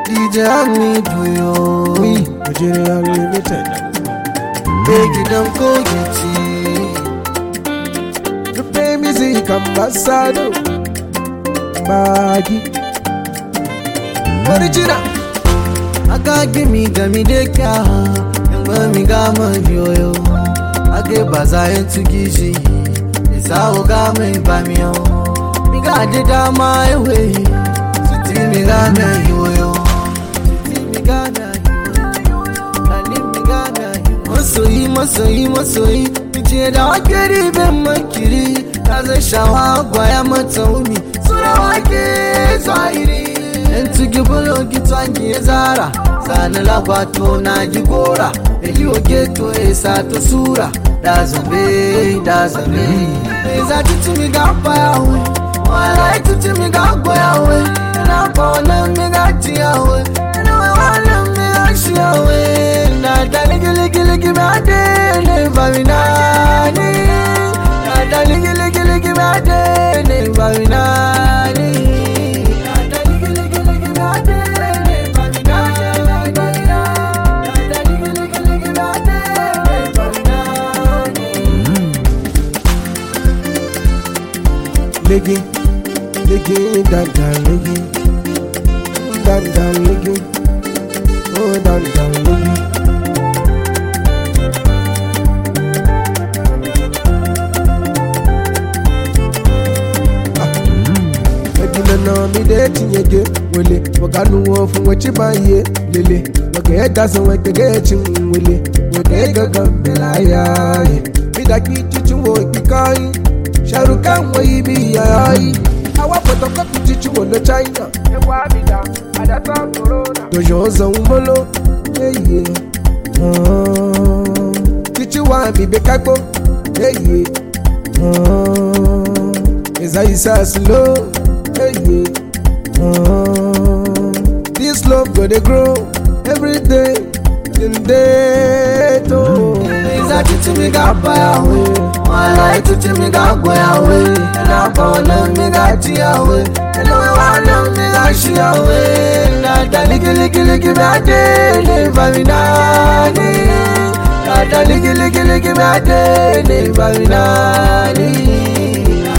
DJ Amido, We Nigeria Unlimited. Biggie don't go get To play music ambassador. Baggy. Original. Aka gimme gami de kya, yamba mi gama yoyo. Ake bazayen tu gishi, isa o gama ibamiyo. Mi ga de dama ewe, suti mi gama yoyo. Suti mi gama yoyo, kani mi gama yoyo. Masoyi, mice da wakiri ben makiri. Kaza shawa gwaya mataumi, sura wake zahiri. Entugi bolo gitwangi ezara sana la kwato na jigora eliyo geto esato sura dazabe eza titi mi gapa yawe wala titi mi gapa yawe na pona mi gati yawe na wala mi gashi yawe na daligiligi bade ne baminani na daligiligi bade ne baminani. Leggy, dan leggy, dan leggy, oh dan leggy. Leggy na mi de tinyege, wele, wakanu wofu wachibaye, lele, wake dasan wake gechin wele, wake gaga belaya, mi da ki chichu wo kikai. Sharukan way be ai. Our photocopy teacher on the China. The Jones on Molo. Hey, teacher want me Bekako. Hey, is I slow. Hey, this love gonna grow every day. In day to. Is I teach me gapa yawe. Wala tuti mi ga go yawe, na pona mi ga ti yawe, na wala mi ga shi yawe, na daligiligi bade ne baminani, na daligiligi bade ne baminani.